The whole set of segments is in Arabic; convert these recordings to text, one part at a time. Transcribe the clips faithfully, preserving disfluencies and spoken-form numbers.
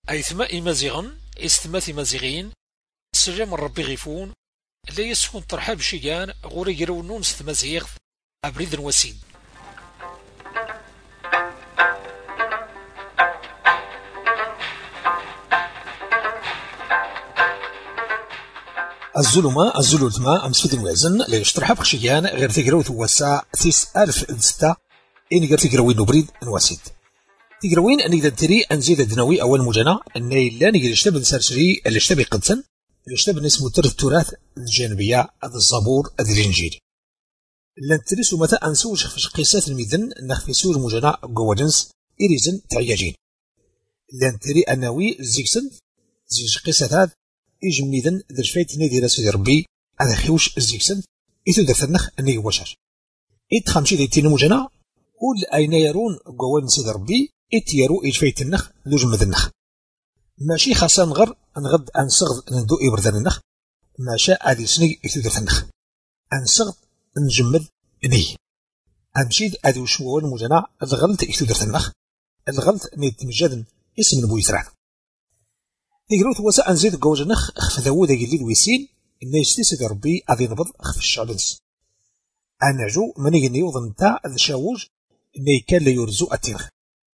أيثما إمازيغن إستما إمازيغين سلام ربي غيفون لا يسكن ترحاب شيان غوري يرونون ستمازيغ أبريد وسيد. الظلمة الظلمة أمس في الوزن لا يشترح بخشيان غير تقراو توسع تيس ألف ستة إن غير تقراوين نبريد نواسيد تقراوين أن إذا تري أنزيد الدنوي أول مجانا أن إلا نقل اشتب نسرسري اللي اشتب قدسن اللي اشتب نسمو ترث التراث الجانبية هذا الزبور هذا الإنجيل لن ترسو متى أنسوش في قصات الميدن نخفي سور مجانا جوادنس إريزن تعياجين لن تري أنوي زيكسن زيج قصة هذا إجميدن درفايت نادي راسي ربي هذا خيوش الزيكسن إتو دفنخ أني وشر إت خمشي دي تينو مجانا قول أين يرون جوان سيد ربي إت يرو إجفايت النخ لوج مذنخ ماشي خاصة نغر نغد أنصغد ندو إبردان النخ ما شاء هذه سني إتو دفنخ أنصغد نجمد ني أمشيد هذه وشوال مجانا الغلط إتو دفنخ الغلط نيت مجادن اسم نبو يسران نقروت وسا أنزيد جوج نخ خف ذاود يجلد ويسين إن يستيسد ربي أذي نبض خف الشعبنس أنعجو من يجني يوضن تاع الشاوج إن يكال ليرزو التنخ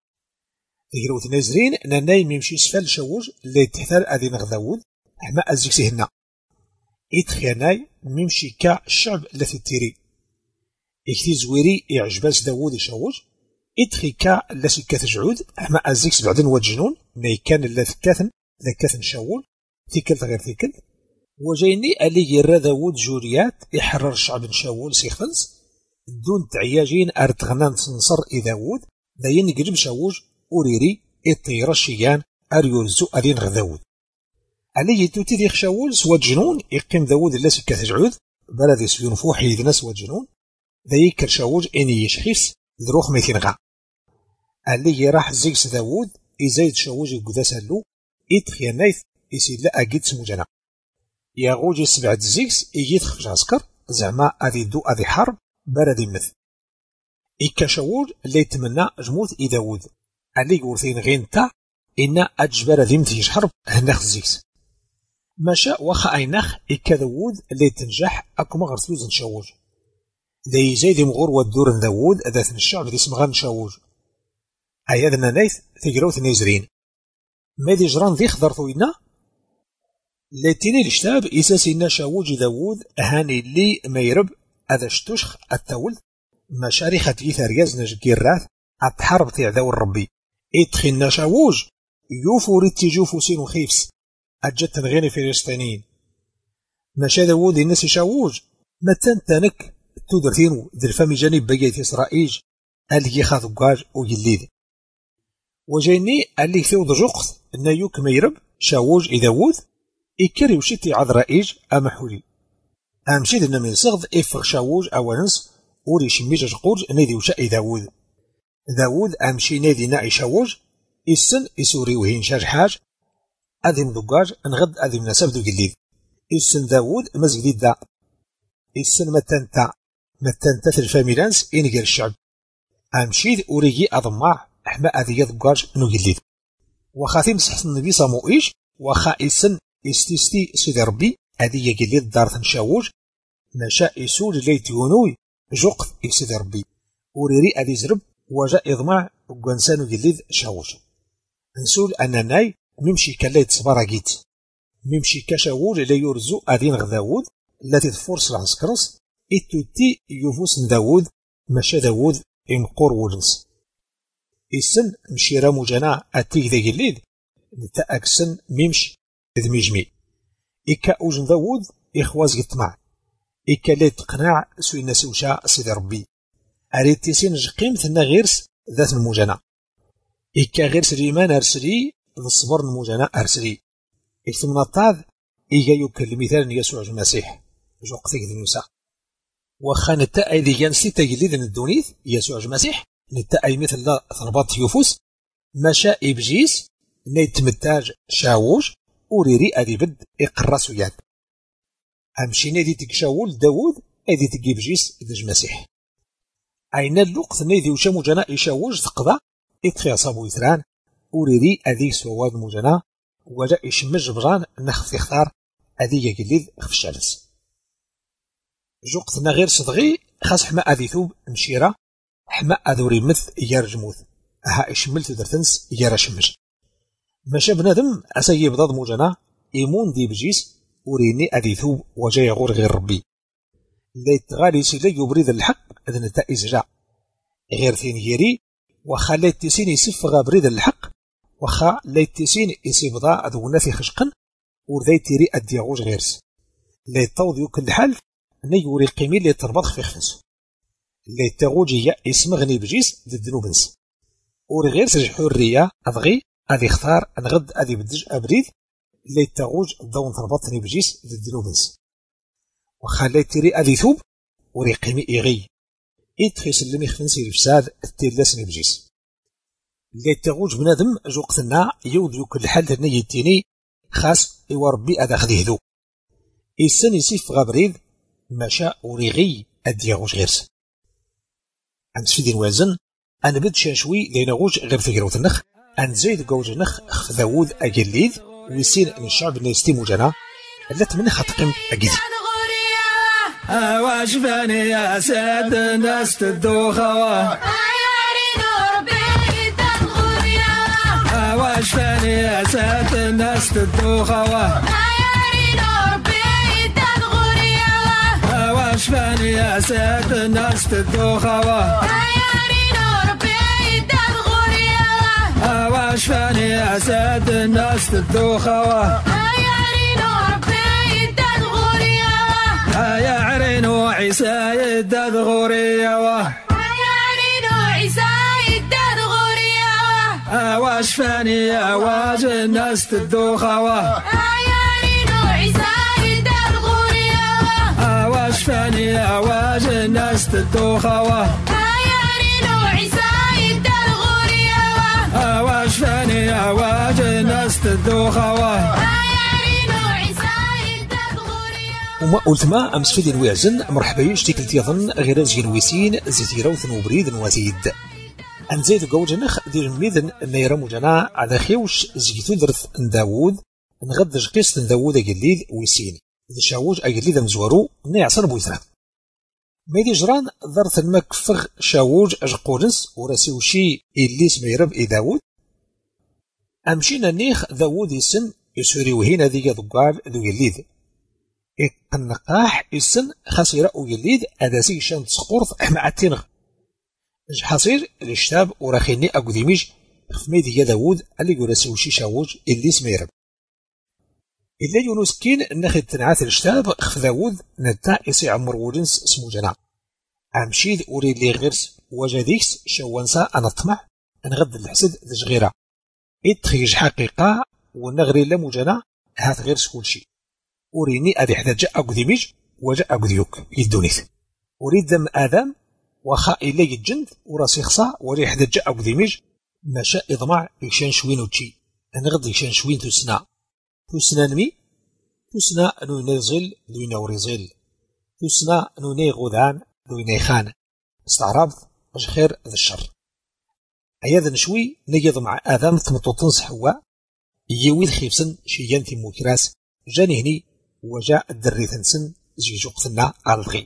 نقروت نازرين إن نايم يمشي سفال شاوج اللي تحتال أذي نغ ذاود حما أزيكسي هنا إتخياناي ميمشي كا الشعب التي تيري إكتي زويري يعجباس داود شاوج إتخي كا التي كتجعود حما أزيكس بعدين وجنون إن كان التي كاثن ذكاثن شاول تيكلت غير تيكلت وجايني اللي يرى داود جوريات يحرر الشعب شاول سيخفنس دون تعياجين أرتغنان تنصر إداود داين يقرب شاوج أوريري إطير الشيان أريورزو أدين غداود اللي يتوتي ديخ شاول سوا جنون يقيم داود اللي سكاث جعود بلد يسيون فوحي يدنا سوا جنون ذايكر شاوج إني يشحيس ذروخ ميثينغا اللي يراح زيكس داود إزايد شاوج يقداس هلو إتخيا نايث يسيد لا أجد سمجنا يا غوجي سبعة زيكس يجيتخ في عسكر زعما أذي دو أذي حرب بردي مثل إكا شاول اللي يتمنى جموت إداود اللي يقولثين غين تا إنا أجبر ذي متيج حرب هنخ زيكس ماشا وخا أينخ إكا داود اللي تنجح أكما غرسلوز نشاوج ذي زايد مغور ودور داود أذاثن الشعب ذي سمغان نشاوج أيادنا نايث تقروث نيزرين ماذي جران ذي خضرتوينا لاتيني الشتاب إساسينا شاوج داود هاني اللي ما يرب هذا شتوشخ التول مشاريخة يثارياز نجيراث أتحرب تعذاو الربي إتخينا شاوج يوفو ريتي جوفو سينو خيفس أجت غير فلسطينيين مشا داود الناس شاوج متان تانك تودرتينو ذي الفامي جانب بقية إسرائيل اللي يخاذ قاج ويليد وجايني اللي ثوض جوقت إن يوك ما يرب شاوج إداود إكري وشتي عذرائيج أمحولي أمشيد إن من صغد إفغ شاوج أولنس أوري شميج جقوج نادي وشاء داود داود أمشي نادي ناعي شاوج إسن إسوري وهين شاج حاج أذن دقاج انغد أذن نسب دو جليد إسن داود مزجديد دا إسن متنتا متنتا الفاميلانس إنجر الشعب أمشيد أوريجي أضمع أحما أذي يدقاج نو جليد وخاتم سحس النبي صاموئيش وخا إسن استيستي سيدي ربي أذي يجليد دارثن شاوج مشاء إسول ليت يونوي جوقت إسيدي ربي أوريري أذي زرب وجاء إضمع وقنسانو جليد شاوج نسول أن ناي ممشي كالليت صباراجيت ممشي كشاوج لا يرزو أذين غداود التي تفورس العسكرس إتوتي يفوس داود مشا داود إنقور ولنس إسن مشيرا مجانا أتيك ذا جليد نتا أكسن ميمش ذميجمي إكا أوجن داود إخواز يطمع إكا لي تقنع سوي الناس وشا سيدي ربي أريد تيسين جقيمت غيرس ذات المجانا إكا غيرس ريمان أرسلي الصبر المجانا أرسلي إكتم نطاذ إيجا يوكل مثال يسوع المسيح جو قتك ذنوسا وخا نتا أيدي جانسي تجليد الدونيث يسوع المسيح نتا أي مثل لا ثربات يوفوس مشا إبجيس نيتمتاج شاوج أوريري أذي بد إقراس ياد أمشي نادي تكشاول داود أذي تجيب جيس دج مسيح أين اللقط نادي وشامو جنا إشاوج تقضى إتخي أصابو إثران أوريدي أذي سواد موجنا وجاء يشمج بغان نخف يختار أذي يقليد خف الشمس جوقتنا غير صدغي خاص حما أذي ثوب مشيرة حما أذوري مث يرجموث ها يشملت درتنس يرا شمج ماشا بنادم أسا يبضاد موجنا إيمون دي بجيس أوريني أذي ثوب وجاء يغور غير ربي ليت غالي سيلي يبريد الحق إذن التائز جاء غير ثين يري وخا ليت تسين يسف غابريد الحق وخا ليت تسين يسيبضا أذونا في خشقن ورذي تيري أدياغوج غيرس ليت طوض يوكل الحال نيوري قيمي ليت تربض في خفنس ليت تغوجي يسمغني بجيس ضد نوبنس ورغيرس الحرية أضغي أذي اختار أنغد أذي بدج أبريد ليت تغوج الضون تربطني بجيس ضد نوبنس وخا ليت تيري أذي ثوب وري قيمي إيغي إتخيس اللي ميخفنسي الفساد التلاسني بجيس اللي تغوج بنادم جوقتنا يود يوكل الحال تني يتيني خاص إيوا ربي أذا خذيه ذو إسان يسيف غابريد ماشا وريغي أدياغوش غيرس أنسفيدين وازن أنا بد شانشوي لينغوج غير فكروت النخ أن زيد قوج النخ أخف ذاوود أجليد ويسين من الشعب نيستي موجانا اللي تمنى خطقم أجليد واش باني يا سيد الناس تدوخوا واش باني يا سيد الناس تدوخوا واش باني يا سيد الناس تدوخوا واش باني يا سيد الناس تدوخوا يا عرينو عيسى يداد غوريا واه يا عرينو عيسى يداد غوريا واه واش فاني يا واج الناس تدوخا واه يا عرينو عيسى يداد غوريا واه واش فاني يا واج الناس تدوخا واه يا عرينو عيسى يداد غوريا واه واش فاني يا واج الناس تدوخا واه وما قلت ما أمس فيدي نوازن مرحبا يشتكلت يظن غير زين ويسين زيتي روث وبريد نوازيد أنزيد قوجنخ دير ميذن نيرا موجنا على خيوش زيتو درث داوود نغد جقيس داوود أجليد ويسين إذا شاوج أجليد مزورو نيعصر بويثرا ميدي جران ضرث المكفغ شاوج أجقونس وراسيو شي إلي سميرب إي داوود أمشينا نيخ داوود يسن يسوري وهنا ذي ذقال ذو يليد النقاح السن خاص رأو يليد أداسي شان تسقورث أحمى التنغ إج حصير الاشتاب وراخيني أقو ديميج خفميدي يا داود اللي يقول شي شاوج اللي سميرب إلا يونس كين ناخد تنعات الاشتاب خف داود نتا إسي عمر ولنس اسمو جنا أمشيد أوري لي غيرس وجديكس شوانسا أنا الطمع نغد الحسد لجغيرة إتخيج حقيقة ونغري لمو جنا هات غيرس كل شي أريني أذي حدا جاء أقدميج وجاء أقديوك يدونيث أريد دم آدم وخا إلي الجند وراسي خصا وري حدا جاء أقدميج ما شاء إضمع يشان شوين وتشي نغض يشان شوين تسنا تسنا نمي تسنا أنو ينزل ذو ينوريزل تسنا أنو نيغودان ذو ينيخان استعرض خير ذا الشر أيضا نشوي نيض مع آدم تمطوطنس حوا يويد خيفسن شيان تيمو كراس جاني هني وجاء الدري ثنسن زي جوقتنا الغي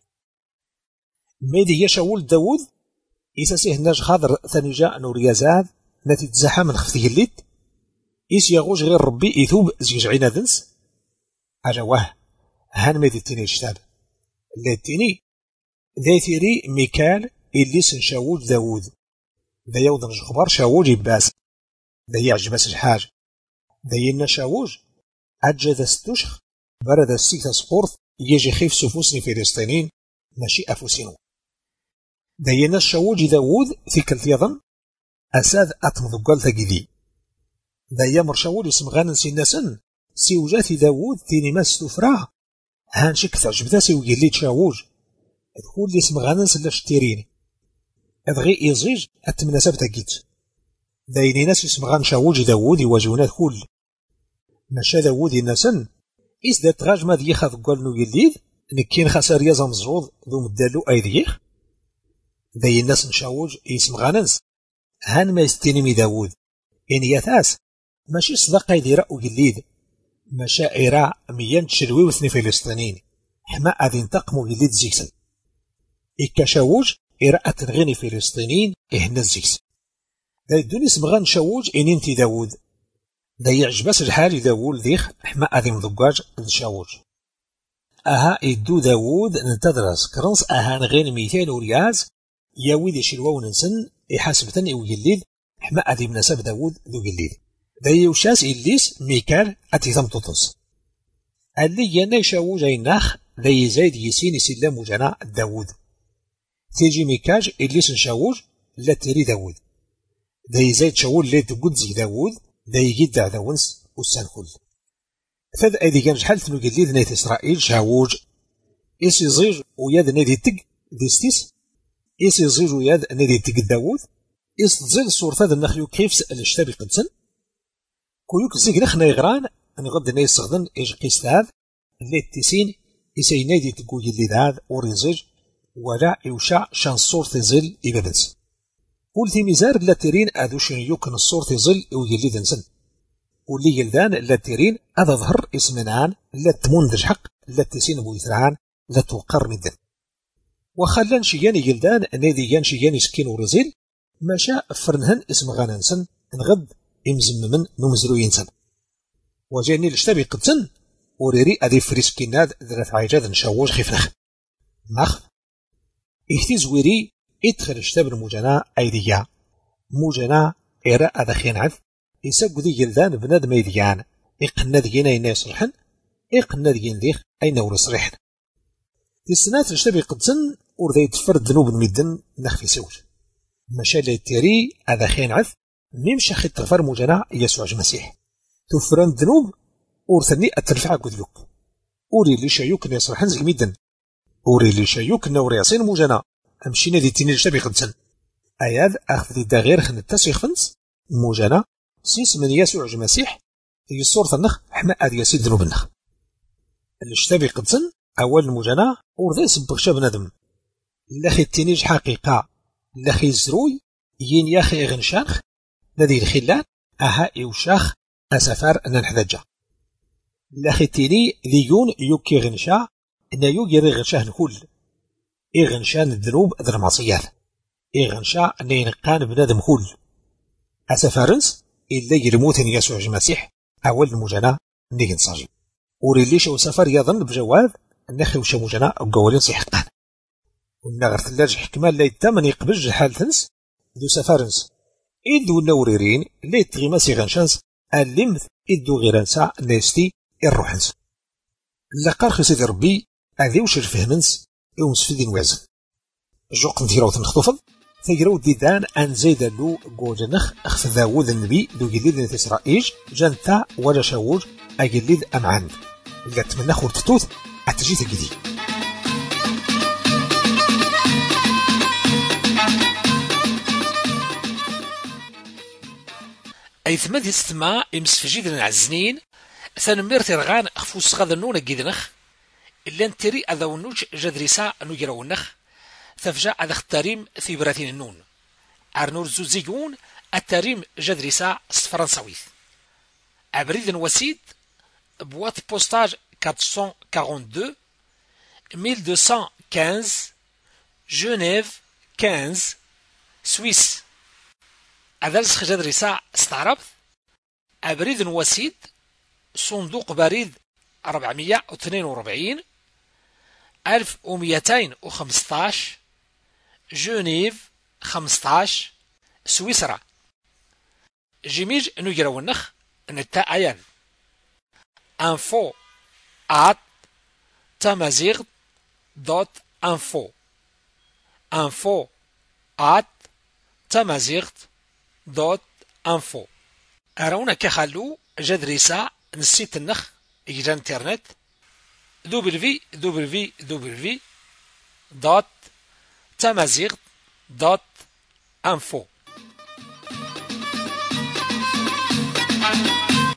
ميدي يشاول داود إساسيه ناج خاضر ثاني جاء نوريازاد نتي تزاحا من خفتي الليت إيس يغوش غير ربي إثوب زي جعينا ذنس أجواه هان ميدي التيني الشتاب اللي ذي ثيري ميكال اللي سن شاول داود ذا يوضن جخبار شاول يباس ذا يعجبس الحاج ذا ينا شاوج أجد استشخ برد السيكة سقورث يجي خيف سفوسني فلسطينين ماشي أفوسينو دينا الشاوج داود في كالثيظن أساد أتمضقال ثقيدي ذا يامر شاول اسم غانن سيناسن سيوجاتي داود تيني ماس تفراه هانشك تعجبتا سيوجي شاوج تقول لي اسم غانن سلاش تيرين أدغي إيزيج أتمناسب تاقيت ذايني ناس اسم غان شاوج داود يواجهونات كل ماشا داود الناسن إس دا تغاج ما ذي خاذ قولنو يليد نكين خسار يزا مزروض ذو مدالو أي ذيخ ذي الناس نشاوج اسم غاننس هان ما يستينمي داود إن يثاس ماشي صداقة يدير وجليد مشاعر ميان تشلوي وثني فلسطينيين حما غادي ينتقموا جليد زيكسن إكاشاوج إراءة تنغيني فلسطينيين إهنا الزيكس دا يدوني سبغان شاوج إنين تي داود دا يعجبس الحال يداول ذيخ حما غادي مضقاج شاوج أها إدو داود ننتظرس كرنس أها نغين ميتين ورياز ياويد يشلواو ننسن يحاسبتن يوجليد حما غادي مناسب داود ذو جليد دا يوشاس إليس ميكال أتي ثمتوتس اللي يانا يشاوج أيناخ دا يزايد يسين يسلم وجنا داود تيجي ميكاج إليس نشاوج لا تري داود دا يزايد شاول لا تقود زي داود دا يجد دا داونس والسنخل فذ أيدي كان شحال ثنو جليد نايت إسرائيل شاوج إيس يزيج وياد نادي تق ديستيس إيس يزيج وياد نادي تق داود إيس تزيد الصور فذ النخيو كيف سأل اشتابي قدسن كويوك زيك نخنا يغران نغد نايس سغدن إيج قيستاذ اللي التسين إيسي نادي تقو جليد هذا وريزيج ولا يوشع شان الصور تزيل إبادنس قلت ميزار لا تيرين أذو شنيوك الصور تزيل ويجليد نسن واللي يلدان لا تيرين هذا ظهر اسمنان لا تمون حق لا تسين بويثران لا توقر مدن وخلان شياني يلدان نادي يان شياني سكين ورزيل ما شاء فرنهن اسم غاننسن نغد امزم من نمزرو ينسن وجاني لشتابي قدسن وريري أذي فريسكيناد ذرات عيجاد نشاوج خفنخ مخ اهتز ويري ادخل اشتاب المجنى ايديا مجنى إراء ذخين عذ يساق ذي جلدان بناد ميديان إقنا ذينا إنا يصلحن إقنا ذيين ذيخ أين ورصريحن تسنات اشتابي قدسن ورذي تفرد ذنوب المدن نخفي سوج مشال التيري أذخين عذ ميمشا خي تغفر مجنى يسوع المسيح تفرن ذنوب ورثني أترفع قدلوك وري اللي شايوك يصلحن زي المدن وري اللي شايوك نوري يصين مجنى أمشينا دي تيني اشتابي قدسن أياد أخذ ذي داغير خن التاسي خنس مجنى سيس من يسوع المسيح هي الصورة النخ حما أدي يسيد ذنوب النخ الاشتابي قدسن أول المجنى ورذي سبغشا بندم لخي التينيج حقيقة لخي الزروي ين ياخي غنشانخ نذي الخلان أها إوشاخ أسفار أن نحذجا لخي التيني ليون يوكي غنشا إن يوكي غنشاه نكل إغنشان الذنوب ذر المعصيات إغنشا أن ينقان بندم كل أسفارنس إلا يرموتن يسوع المسيح أول المجنى نيجن صاجي وريليش وسفر يظن بجواب النخي وش مجنى وقولين صحقان والنغر ثلاج حكمة لا يتمن يقبج حال تنس ذو سفارنس إدو النوريرين لا يتغيماسي غنشانس اللمث إدو غيرانسا ناستي الروحنس لقار خسيد ربي أذي وش الفهمنس يومس في دين وازن جوق نتيروت نخطفض تجرو ديدان أن زيد له جوجنخ أخذ داود النبي ذو جليد إسرائيل جنتا ولا شاوج أجليد أمعان قالت من نخور تتوت أتجيت الجديد أي ثمد استماع إمس في جيد العزنين ثنمير ترغان أخفوس غذنون جيدنخ إلا نتري أذونوش جدريسا نجرونخ ثفجأ أذا اختاريم في براتين النون أرنور زوزيون التاريم جدريسا فرنساويث أبريد وسيد بوات بوستاج أربعمائة واثنين وأربعين ألف ومئتين وخمسة جنيف خمسة سويس أذلسخ جدريسا استعربت أبريد وسيد صندوق بريد أربعمائة واثنين وأربعين ألف ومئتين وخمسة عشر جنيف خمسة عشر سويسرا جيميج نجرو النخ نتا أيان info at tamazigh دوت info info at tamazigh دوت info أرونا كخلو جدريسا نسيت النخ إجرى انترنت دبليو دبليو دبليو دوت tamazigh دوت info